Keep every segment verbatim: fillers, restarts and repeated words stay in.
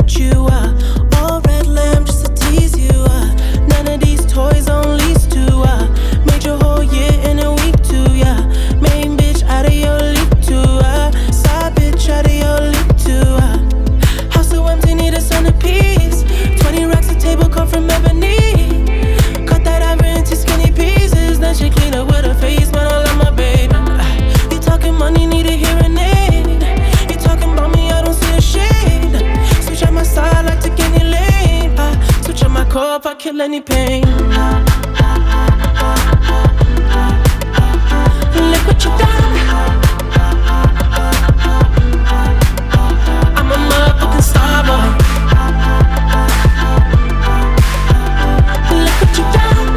at you. Uh, all red lamb just to tease you. Uh, none of these toys on lease to. Uh, made your whole year in a week too. Yeah, main bitch out of your league too. Uh, side bitch out of your league too. Uh, house so empty, need a centerpiece. Twenty racks a table come from ebony. Cut that ivory into skinny pieces. Then she clean up with her face, man. I love my baby. Uh, you talking money, need a hearing aid. You talking about me, I don't see the shade. Switch on my side, like take any lane. Uh, switch on my core if I kill any pain. Look what you done. I'm a motherfucking star boy. Look what you done.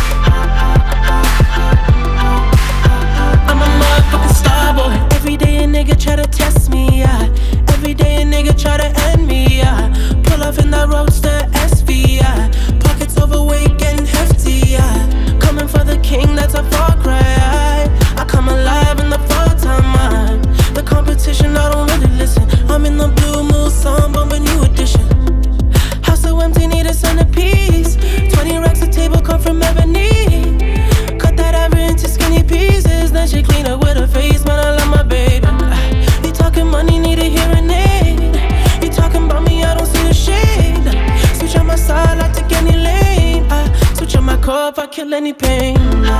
I'm a motherfucking star boy. Every day a nigga try to test me, yeah. Every day a nigga try to end me, yeah. Pull off in that roadster S V, yeah. Pockets overweight, getting hefty, yeah. Coming for the king, that's a far cry. I come alive in the fall time, man. The competition, I don't really listen. I'm in the blue moon, song, bumping new edition. House so empty, need a centerpiece. Twenty racks a table come from ebony. Cut that ivory into skinny pieces. Then she clean up with her face, man. I love my baby. You talking money, need a hearing aid. You talking about me, I don't see the shade. Switch on my side, I take any lane. I switch on my core if I kill any pain.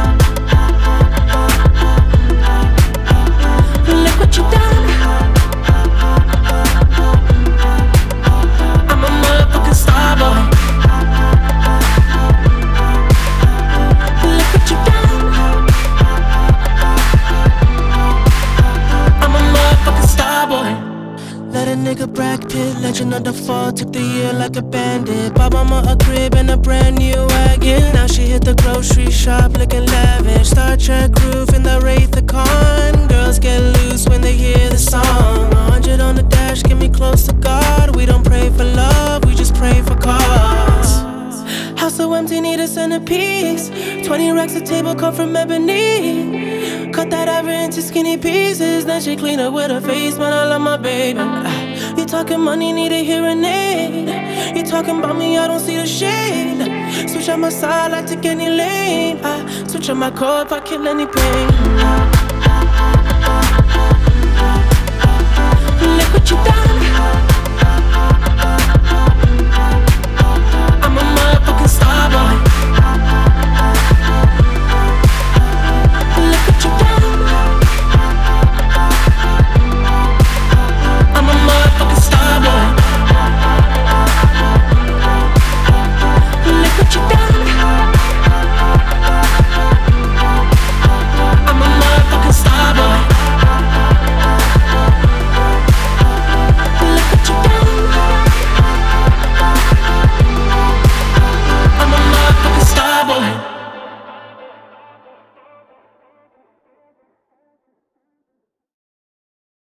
Look what you done. I'm a motherfucking star boy. Look what you done. I'm a motherfucking star boy. Let a nigga Brad Pitt, legend of the fall, took the year like a bandit. Bought mama a crib and a brand new wagon. Now she hit the grocery shop looking lavish. Star Trek roof in the Wraith the Con. Girls get loose when they hear the song. A hundred on the dash, get me close to God. We don't pray for love, we just pray for cause. House so empty, need a centerpiece. Twenty racks a table come from ebony. Cut that ivory into skinny pieces. Then she clean up with her face, man. I love my baby. Uh, you talking money, need a hearing aid. You talking about me, I don't see the shade. Switch on my side, I take any lane. I switch on my core if I kill any pain. Look what you done. I'm a motherfucking star boy.